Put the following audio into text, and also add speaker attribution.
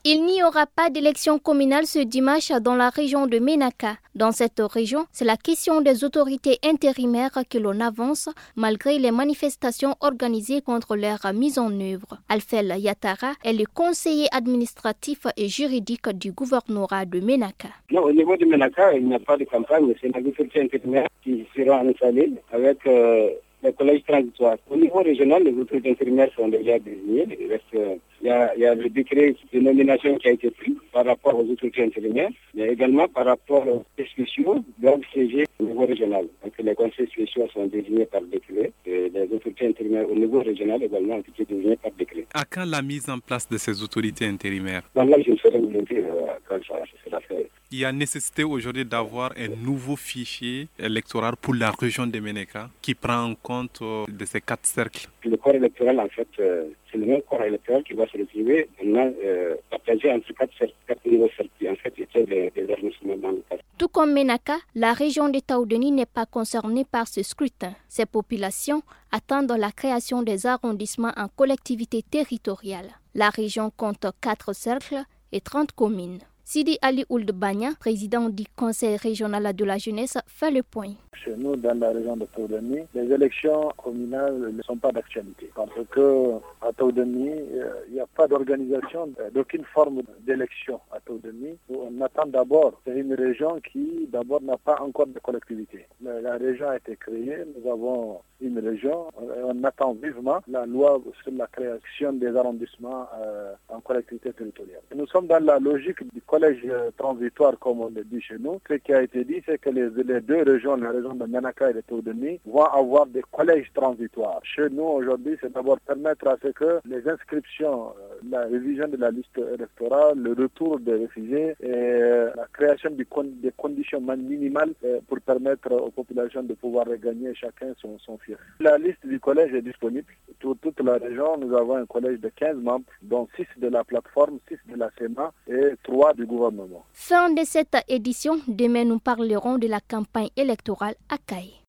Speaker 1: Il n'y aura pas d'élection communale ce dimanche dans la région de Ménaka. Dans cette région, c'est la question des autorités intérimaires que l'on avance malgré les manifestations organisées contre leur mise en œuvre. Alfel Yatara est le conseiller administratif et juridique du gouvernorat de Ménaka.
Speaker 2: Non, au niveau de Ménaka, il n'y a pas de campagne, c'est les autorités intérimaires qui seront installées avec les collèges transitoires. Au niveau régional, les autorités intérimaires sont déjà désignées. Il y a le décret de nomination qui a été pris par rapport aux autorités intérimaires, mais également par rapport aux conseils spéciaux doivent siéger au niveau régional. Donc les conseils spéciaux sont désignés par décret et les autorités intérimaires au niveau régional également ont été désignées par décret.
Speaker 3: À quand la mise en place de ces autorités intérimaires?
Speaker 2: Donc là, je ne saurais vous le dire quand ça sera fait.
Speaker 3: Il y a nécessité aujourd'hui d'avoir un nouveau fichier électoral pour la région de Ménaka qui prend en compte de ces 4 cercles.
Speaker 2: Le corps électoral, en fait, c'est le même corps électoral qui va se retrouver maintenant partagé entre 4 niveaux cercles. En fait, c'était des arrondissements dans le cadre.
Speaker 1: Tout comme Ménaka, la région de Taoudeni n'est pas concernée par ce scrutin. Ces populations attendent la création des arrondissements en collectivité territoriale. La région compte 4 cercles et 30 communes. Sidi Ali Ould Banya, président du Conseil régional de la jeunesse, fait le point.
Speaker 4: Chez nous, dans la région de Taoudeni, les élections communales ne sont pas d'actualité. Parce qu'à Taoudeni, il n'y a pas d'organisation d'aucune forme d'élection à Taoudeni. On attend d'abord, c'est une région qui d'abord n'a pas encore de collectivité. La région a été créée, nous avons une région, on attend vivement la loi sur la création des arrondissements en collectivité territoriale. Nous sommes dans la logique du collège transitoire, comme on le dit chez nous. Ce qui a été dit, c'est que les deux régions, la région de Ménaka et de Taoudeni, vont avoir des collèges transitoires. Chez nous, aujourd'hui, c'est d'abord permettre à ce que les inscriptions, la révision de la liste électorale, le retour des réfugiés et la création des conditions minimales pour permettre aux populations de pouvoir regagner chacun son fief. La liste du collège est disponible. Pour toute la région, nous avons un collège de 15 membres, dont 6 de la plateforme, 6 de la SEMA et 3 du gouvernement.
Speaker 1: Fin de cette édition, demain nous parlerons de la campagne électorale à Kaye.